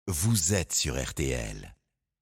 vous êtes sur RTL.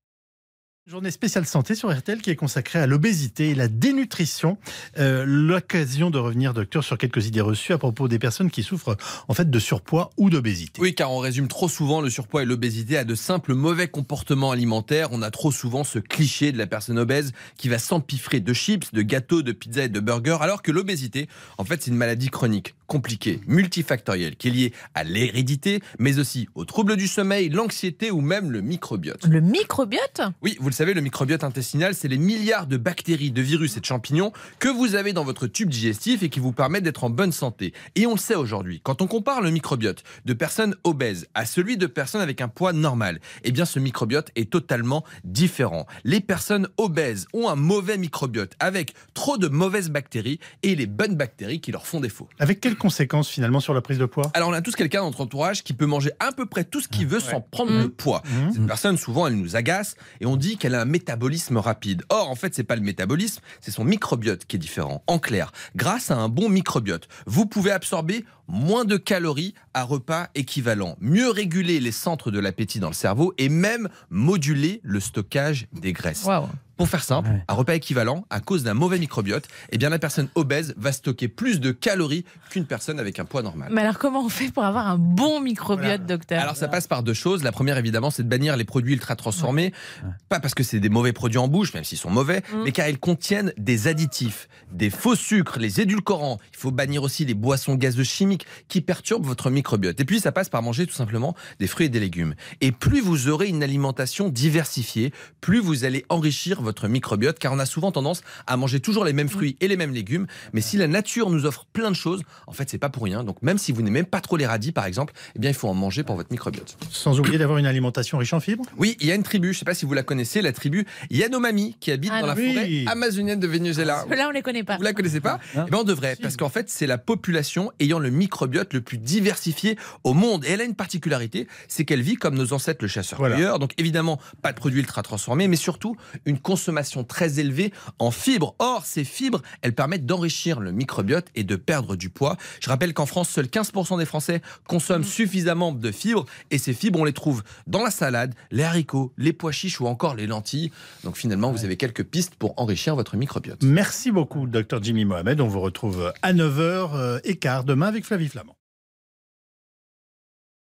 Journée spéciale santé sur RTL qui est consacrée à l'obésité et la dénutrition. L'occasion de revenir, docteur, sur quelques idées reçues à propos des personnes qui souffrent en fait de surpoids ou d'obésité. Oui, car on résume trop souvent le surpoids et l'obésité à de simples mauvais comportements alimentaires. On a trop souvent ce cliché de la personne obèse qui va s'empiffrer de chips, de gâteaux, de pizzas et de burgers, alors que l'obésité, en fait, c'est une maladie chronique, compliquée, multifactorielle, qui est liée à l'hérédité, mais aussi aux troubles du sommeil, l'anxiété ou même le microbiote. Le microbiote ? Oui, vous le savez, le microbiote intestinal, c'est les milliards de bactéries, de virus et de champignons que vous avez dans votre tube digestif et qui vous permettent d'être en bonne santé. Et on le sait aujourd'hui, quand on compare le microbiote de personnes obèses à celui de personnes avec un poids normal, eh bien ce microbiote est totalement différent. Les personnes obèses ont un mauvais microbiote avec trop de mauvaises bactéries et les bonnes bactéries qui leur font défaut. Avec quelles conséquences finalement sur la prise de poids ? Alors on a tous quelqu'un dans notre entourage qui peut manger à peu près tout ce qu'il veut sans prendre de poids. Cette personne, souvent, elle nous agace et on dit qu'elle a un métabolisme rapide. Or, en fait, c'est pas le métabolisme, c'est son microbiote qui est différent. En clair, grâce à un bon microbiote, vous pouvez absorber moins de calories à repas équivalent, mieux réguler les centres de l'appétit dans le cerveau et même moduler le stockage des graisses. Waouh. Pour faire simple, à repas équivalent, à cause d'un mauvais microbiote, eh bien la personne obèse va stocker plus de calories qu'une personne avec un poids normal. Mais alors comment on fait pour avoir un bon microbiote, Voilà. docteur ? Alors ça passe par deux choses. La première évidemment, c'est de bannir les produits ultra transformés, pas parce que c'est des mauvais produits en bouche, même s'ils sont mauvais, mais car ils contiennent des additifs, des faux sucres, les édulcorants. Il faut bannir aussi les boissons gazeuses chimiques qui perturbent votre microbiote. Et puis ça passe par manger tout simplement des fruits et des légumes. Et plus vous aurez une alimentation diversifiée, plus vous allez enrichir votre microbiote, car on a souvent tendance à manger toujours les mêmes fruits et les mêmes légumes. Mais si la nature nous offre plein de choses, en fait c'est pas pour rien. Donc même si vous n'aimez pas trop les radis par exemple, eh bien il faut en manger pour votre microbiote. Sans oublier d'avoir une alimentation riche en fibres. Oui, il y a une tribu, je ne sais pas si vous la connaissez, la tribu Yanomami, qui habite dans la oui. forêt amazonienne de Venezuela. Là, on les connaît pas. Vous la connaissez pas ? Eh ben on devrait, parce qu'en fait, c'est la population ayant le microbiote le plus diversifié au monde. Et elle a une particularité, c'est qu'elle vit comme nos ancêtres le chasseur-cueilleur. Voilà. Donc évidemment, pas de produits ultra transformés, mais surtout une consommation très élevée en fibres. Or, ces fibres, elles permettent d'enrichir le microbiote et de perdre du poids. Je rappelle qu'en France, seuls 15% des Français consomment suffisamment de fibres. Et ces fibres, on les trouve dans la salade, les haricots, les pois chiches ou encore les lentilles. Donc finalement, vous avez quelques pistes pour enrichir votre microbiote. Merci beaucoup, docteur Jimmy Mohamed. On vous retrouve à 9h15 demain avec Flavie Flamand.